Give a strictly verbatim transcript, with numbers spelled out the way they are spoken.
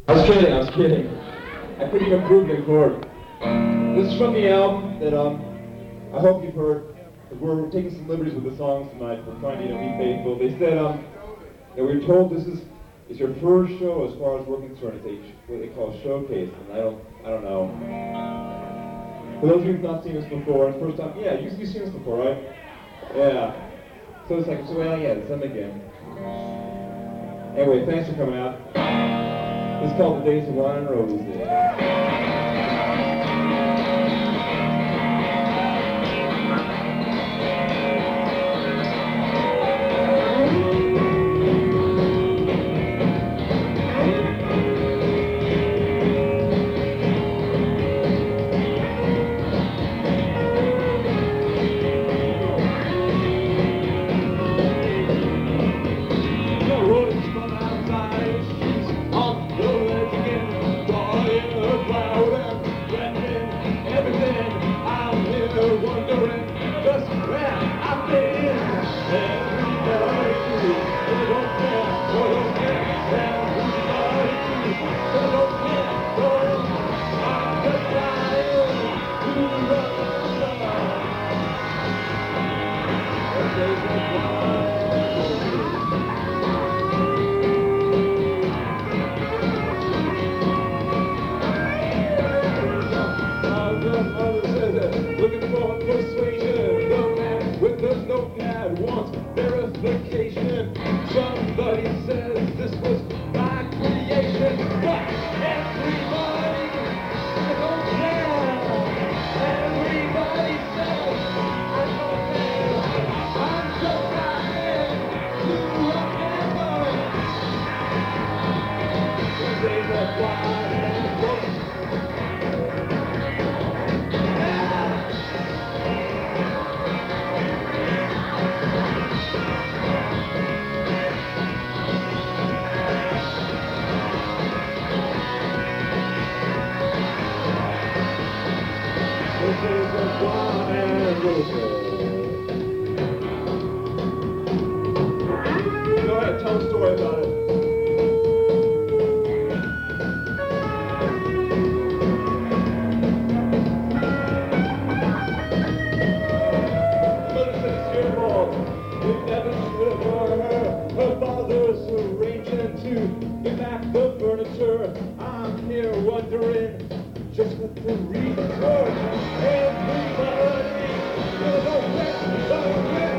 I was kidding, I was kidding. I couldn't even prove the chord. This is from the album that um, I hope you've heard. We're taking some liberties with the songs tonight. We're trying to, you know, be faithful. They said um, that we were told this is is your first show as far as we're concerned. It's a, what they call a showcase, and I don't, I don't know. For those of you who've not seen us before, it's the first time. Yeah, you, you've seen us before, right? Yeah. So it's like, so well, yeah, it's them again. Anyway, thanks for coming out. It's called The Days of Wine and Roses. Somebody says this was my creation, but everybody don't care. Everybody says I don't care. I'm just trying to remember the days of wine and roses. Go ahead, tell a story about it. Mother said it's your fault. You never should have brought her. Her father's arranging to get back the furniture. I'm here wondering just what the reason was. Everybody, you know,